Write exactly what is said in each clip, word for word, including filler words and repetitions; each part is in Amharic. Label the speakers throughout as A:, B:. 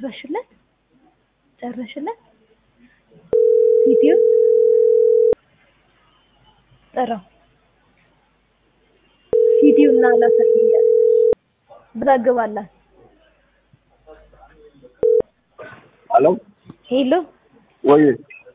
A: ጨረሽለት ጨረሽለት ቪዲዮ ጥራው ቪዲዮ እና ላሳየኝ ብራግባላት
B: ሄሎ
A: ሄሎ
B: ወይ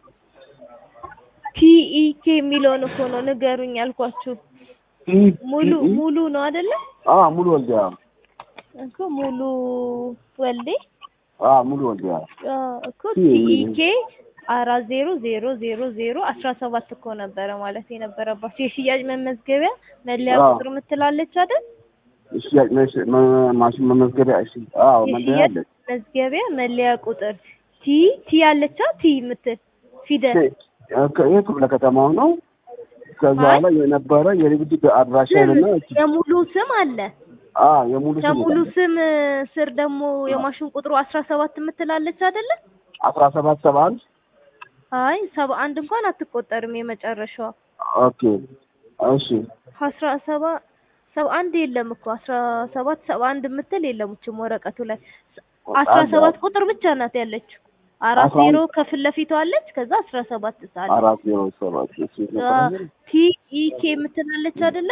A: ቲኢኬ የሚለውን እኮ ነው ንገሩኝ አልኳችሁ ሙሉ ሙሉ ነው አይደለ
B: አዎ ሙሉ ወልዴ
A: እኮ ሙሉ ወልዴ
B: አዎ ሙሉ ወልዴ
A: አዎ እኮ ቲኢኬ አራት ዜሮ ዜሮ ዜሮ ዜሮ አስራ ሰባት እኮ ነበረ ማለት የነበረባችሁ የሽያጭ መመዝገቢያ መለያ ቁጥር ምትላለች አይደል
B: የሽያጭ ማሽን መመዝገቢያ እሺ አዎ መለያ አለ
A: መዝገቢያ መለያ ቁጥር ቲ ቲ ያለቻ ቲ ምትል ፊደል
B: ይሄ ክፍለ ከተማው ነው ከዛ ላይ የነበረ የንግድ አድራሻና
A: የሙሉ ስም አለ
B: አዎ የሙሉ ስም
A: የሙሉ ስም ስር ደግሞ የማሽን ቁጥሩ አስራ ሰባት ምትላለች አይደለ
B: አስራ ሰባት ሰባ አንድ
A: አይ ሰባ አንድ እንኳን አትቆጠርም የመጨረሻው
B: ኦኬ እሺ
A: አስራ ሰባት ሰባ አንድ የለም እኮ አስራ ሰባት ሰባ አንድ ምትል የለም እቺ ወረቀቱ ላይ አስራ ሰባት ቁጥር ብቻ ናት ያለችው አራት ዜሮ ከፊት ለፊቱ አለች ከዛ አስራ ሰባት ሳለ
B: አራት ዜሮ ሰባት
A: ቲ ኢ ኬ ምትላለች አይደለ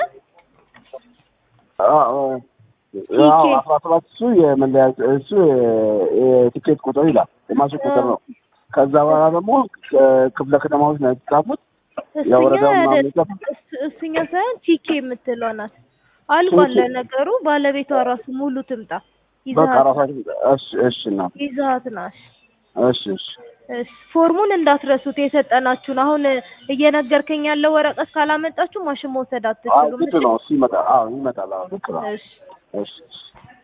B: አዎ አዎ አስራ ሰባት እሱ የመለያ እሱ የቲኬት ቁጥር ይላል የማሽን ቁጥር ነው ከዛ በኋላ ደግሞ ክፍለ ከተማዎች ነው የተጻፉት ያወረዳው ማምለጥ
A: እሱኛ ሳይሆን ቲኬ የምትለው ናት አልባለ ነገሩ ባለቤቷ ራሱ ሙሉ ትምጣ
B: ይዛት እሺ እሺ ነው
A: ይዛት ናሽ
B: እሺ እሺ
A: እሺ ፎርሙን እንዳትረሱት የሰጠናችሁን አሁን እየነገርከኝ ያለው ወረቀት ካላመጣችሁ ማሽን መውሰድ አትችሉም
B: እሺ ነው እሺ ይመጣል አዎ ይመጣል አዎ ልክ ነው
A: እሺ
B: እሺ